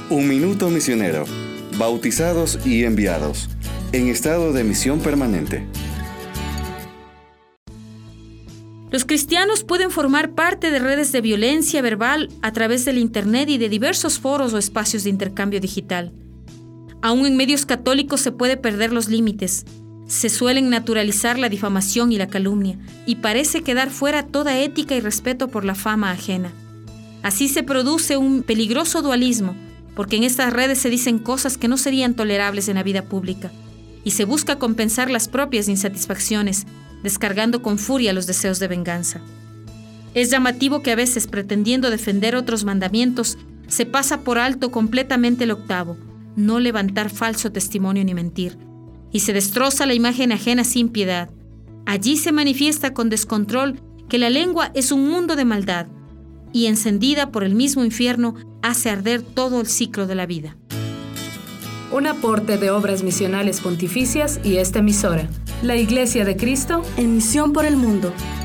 Un minuto misionero. Bautizados y enviados. En estado de misión permanente. Los cristianos pueden formar parte de redes de violencia verbal a través del Internet y de diversos foros o espacios de intercambio digital. Aún en medios católicos se puede perder los límites. Se suelen naturalizar la difamación y la calumnia, y parece quedar fuera toda ética y respeto por la fama ajena. Así se produce un peligroso dualismo, porque en estas redes se dicen cosas que no serían tolerables en la vida pública, y se busca compensar las propias insatisfacciones, descargando con furia los deseos de venganza. Es llamativo que a veces, pretendiendo defender otros mandamientos, se pasa por alto completamente el octavo, no levantar falso testimonio ni mentir, y se destroza la imagen ajena sin piedad. Allí se manifiesta con descontrol que la lengua es un mundo de maldad, y encendida por el mismo infierno, hace arder todo el ciclo de la vida. Un aporte de Obras Misionales Pontificias y esta emisora, la Iglesia de Cristo, en misión por el mundo.